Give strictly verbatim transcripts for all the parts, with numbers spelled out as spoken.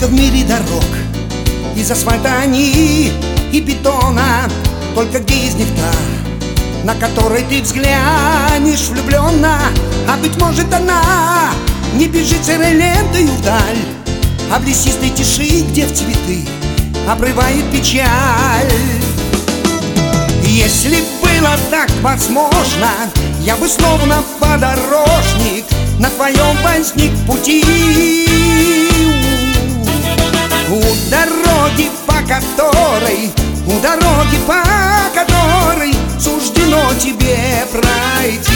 Сколько в мире дорог, из асфальта они и бетона, только где из них та, на которой ты взглянешь влюбленно? А быть может, она не бежит серой лентой вдаль, а в лесистой тиши, где в цветы обрывает печаль. Если было так возможно, я бы словно подорожник на твоем возник пути. У дороги, по которой, у дороги, по которой суждено тебе пройти.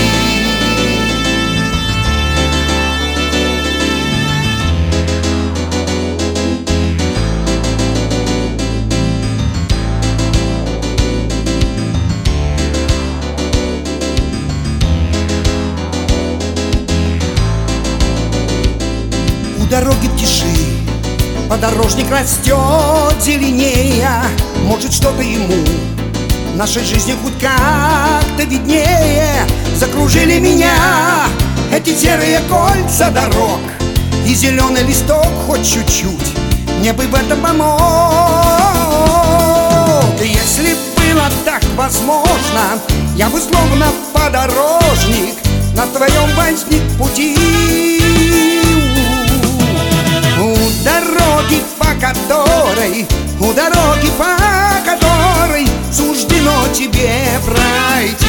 У дороги в тиши подорожник растет зеленее. Может, что-то ему в нашей жизни хоть как-то виднее. Закружили меня эти серые кольца дорог, и зеленый листок хоть чуть-чуть мне бы в этом помог. Если было так возможно, я бы словно подорожник на твоем возник пути. У дороги, по которой, у дороги, по которой суждено тебе пройти.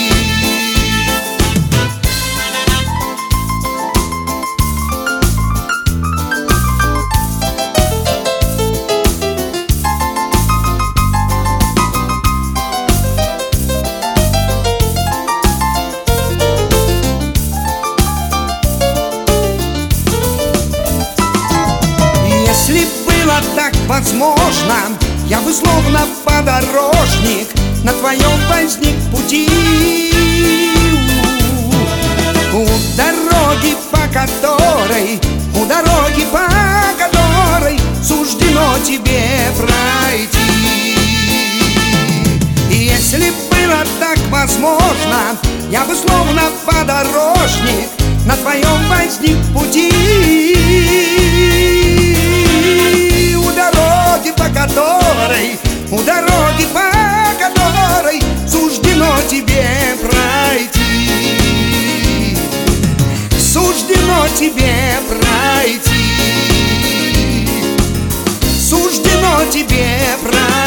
Если было так возможно, я бы словно подорожник на твоем возник пути. У дороги, по которой, у дороги, по которой суждено тебе пройти. Если было так возможно, я бы словно подорожник на твоем возник пути. По которой, у дороги, по которой суждено тебе пройти. Суждено тебе пройти. Суждено тебе пройти.